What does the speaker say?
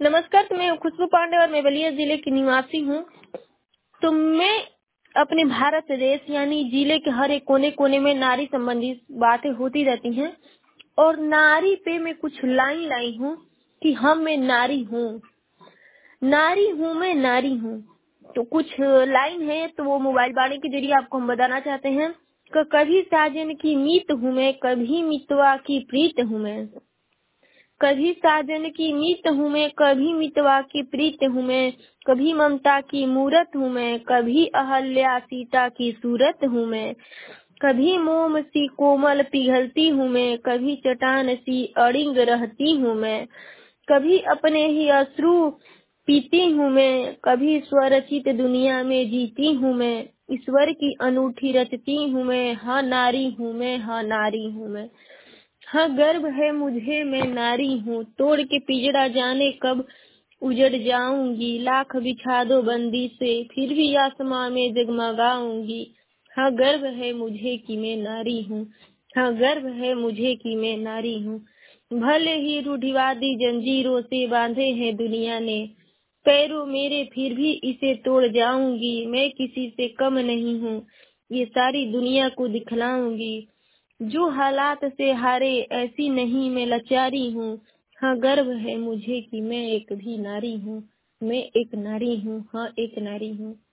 नमस्कार, तो मैं खुशबू पांडे और मैं बलिया जिले की निवासी हूँ। तो मैं अपने भारत देश यानी जिले के हर एक कोने कोने में नारी संबंधी बातें होती रहती हैं और नारी पे मैं कुछ लाइन लाई हूँ कि मैं नारी हूँ, नारी हूँ, मैं नारी हूँ। तो कुछ लाइन है तो वो मोबाइल वाणी के जरिए आपको हम बताना चाहते हैं। कभी साजन की मीत हूँ मैं, कभी मितवा की प्रीत हूँ मैं। कभी साजन की मीत हूँ मैं, कभी मितवा की प्रीत हूँ मैं। कभी ममता की मूरत हूँ मैं, कभी अहल्या सीता की सूरत हूँ मैं। कभी मोम सी कोमल पिघलती हूँ मैं, कभी चट्टान सी अड़िंग रहती हूँ मैं। कभी अपने ही अश्रु पीती हूँ मैं, कभी स्वरचित दुनिया में जीती हूँ मैं। ईश्वर की अनूठी रचती हूँ मैं, हाँ नारी हूँ मैं, हाँ नारी हूँ मैं। हाँ गर्व है मुझे, मैं नारी हूँ। तोड़ के पिंजड़ा जाने कब उजड़ जाऊंगी। लाख बिछा दो बंदी से, फिर भी आसमां में जगमगाऊंगी। हाँ गर्व है मुझे कि मैं नारी हूँ। हाँ गर्व है मुझे कि मैं नारी हूँ। भले ही रूढ़िवादी जंजीरों से बांधे हैं दुनिया ने पैरों मेरे, फिर भी इसे तोड़ जाऊंगी। मैं किसी से कम नहीं हूँ, ये सारी दुनिया को दिखलाऊंगी। जो हालात से हारे ऐसी नहीं मैं लाचारी हूँ। हाँ गर्व है मुझे कि मैं एक भी नारी हूँ। मैं एक नारी हूँ, हाँ एक नारी हूँ।